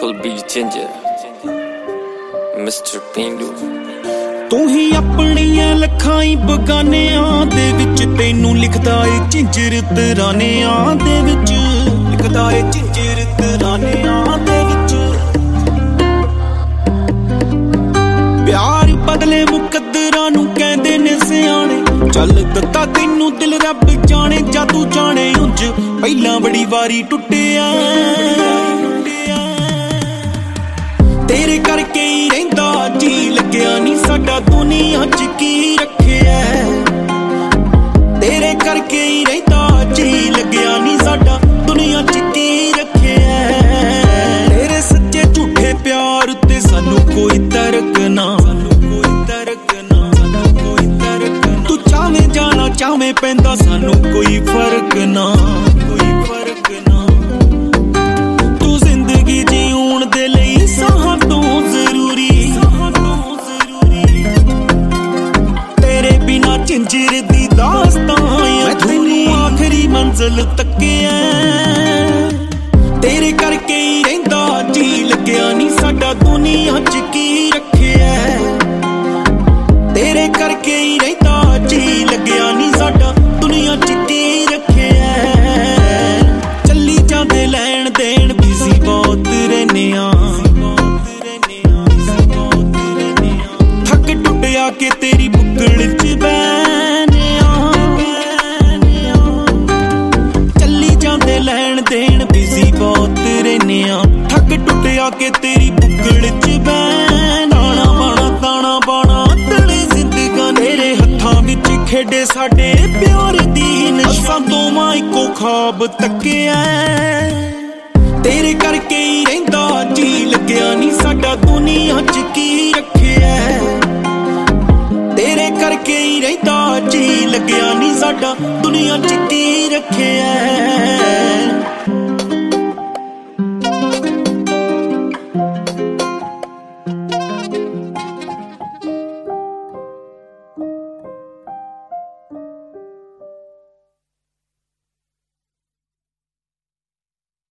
Kulbir Jhinjer mister ਪੇਂਡੂ। ਤੂੰ ਹੀ ਆਪਣੀਆਂ ਲਖਾਈ ਬਗਾਨਿਆਂ ਦੇ ਵਿੱਚ ਤੈਨੂੰ ਲਿਖਦਾ ਏ ਝਿੰਜਰ ਤਰਾਨਿਆਂ ਦੇ ਵਿੱਚ, ਲਿਖਦਾ ਏ ਝਿੰਜਰ ਤਰਾਨਿਆਂ ਦੇ ਵਿੱਚ। ਪਿਆਰ ਬਦਲੇ ਮੁਕੱਦਰਾਂ ਨੂੰ ਕਹਿੰਦੇ ਨੇ ਸਿਆਣੇ, ਚੱਲ ਦਿੱਤਾ ਤੈਨੂੰ ਦਿਲ ਰੱਬ ਜਾਣੇ, ਜਾਂ ਤੂੰ ਜਾਣੇ ਉਂਝ ਪਹਿਲਾਂ ਬੜੀ ਵਾਰੀ ਟੁੱਟਿਆ। ਤੇਰੇ ਕਰਕੇ ਹੀ ਰਹਿੰਦਾ ਜੀ ਲੱਗਿਆ ਨੀ ਸਾਡਾ ਦੁਨੀਆ ਚ ਕੀ ਰੱਖਿਆ। ਤੇਰੇ ਕਰਕੇ ਹੀ ਰਹਿੰਦਾ ਜੀ ਲੱਗਿਆ ਨੀ ਸਾਡਾ ਦੁਨੀਆ ਚ ਕੀ ਰੱਖਿਆ। ਤੇਰੇ ਸੱਚੇ ਝੂਠੇ ਪਿਆਰ ਉੱਤੇ ਸਾਨੂੰ ਕੋਈ ਤਰਕ ਨਾ, ਕੋਈ ਤਰਕ ਨਾ, ਕੋਈ ਤਰਕ ਨਾ। ਤੂੰ ਚਾਵੇਂ ਜਾਣਾ ਚਾਵੇਂ ਪੈਂਦਾ ਸਾਨੂੰ ਕੋਈ ਫਰਕ ਨਾ, ਕੋਈ ਫਰਕ ਨਾ। ਤੂੰ ਜ਼ਿੰਦਗੀ ਜਿਉਣ ਦੇ ਲਈ ਸਾਹਾਂ ਤੋਂ ਜ਼ਰੂਰੀ, ਸਾਹਾਂ ਤੋਂ ਜ਼ਰੂਰੀ। ਤੇਰੇ ਬਿਨਾ ਝਿੰਜਰ ਦੀ ਦਾਸਤਾਂ ਅਧੂਰੀ, ਆਖਰੀ ਮੰਜ਼ਿਲ ਤੱਕਿਆ। ਤੇਰੇ ਕਰਕੇ ਹੀ ਰਹਿੰਦਾ ਜੀ ਲੱਗਿਆ ਨੀ ਸਾਡਾ ਦੁਨੀਆ ਚ ਕੀ ਰੱਖਿਆ। ਤੇਰੇ ਕਰਕੇ ਹੀ ਰਹਿੰਦਾ ਜੀ ਲੱਗਿਆ ਨੀ ਸਾਡਾ ਦੁਨੀਆ ਚ ਕੀ ਰੱਖਿਆ। ਚੱਲੀ ਜਾਂਦੇ ਲੈਣ ਦੇਣ ਬਿਜ਼ੀ ਬਹੁਤ ਰਹਿੰਦੇ ਆਂ, ਥੱਕ ਟੁੱਟਿਆ ਕੇ ਤੇਰੀ ਬੁੱਕਲ ਚ ਬਹਿਨੇ ਆਂ। ਚੱਲੀ ਜਾਂਦੇ ਲੈਣ ਦੇਣ ਬਿਜ਼ੀ ਬਹੁਤ ਰਹਿੰਦੇ ਆਂ, ਥੱਕ ਟੁੱਟਿਆ ਕੇ ਤੇਰੀ ਬੁੱਕਲ ਚ ਬਹਿਨਾ। ਬਾਣਾ ਤਾਣਾ ਬਾਣਾ ਤਲੇ ਜ਼ਿੰਦਗਾਂ ਤੇਰੇ ਹੱਥਾਂ ਵਿੱਚ ਖੇਡੇ ਸਾਡੇ ਪਿਆਰ ਦੀ ਨਸ਼ਾ, ਦੋਵਾਂ ਇੱਕੋ ਖਾਬ ਤੱਕਿਆ। ਤੇਰੇ ਕਰਕੇ ਹੀ ਰਹਿੰਦਾ ਜੀ ਲੱਗਿਆ ਨੀ ਸਾਡਾ ਦੁਨੀਆ ਚ ਕੀ ਰੱਖਿਆ। ਤੇਰੇ ਕਰਕੇ ਹੀ ਰਹਿੰਦਾ ਜੀ ਲੱਗਿਆ ਨੀ ਸਾਡਾ ਦੁਨੀਆ ਚ ਕੀ ਰੱਖਿਆ।